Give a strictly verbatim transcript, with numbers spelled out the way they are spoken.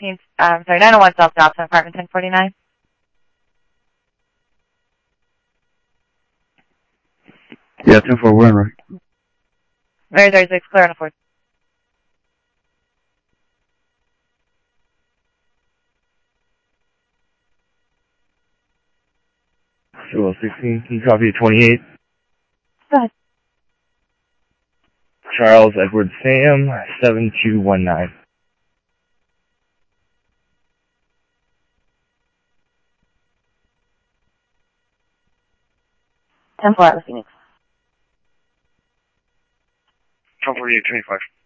sixteen, um, sorry, nine oh one South Dobson, apartment ten forty-nine. Yeah, ten four one, right? Very thirty-six, clear on the fourth. So, sixteen, can you copy twenty-eight? Go ahead. Charles Edward Sam, seven two one nine. ten four out of Phoenix. ten forty-eight twenty-five.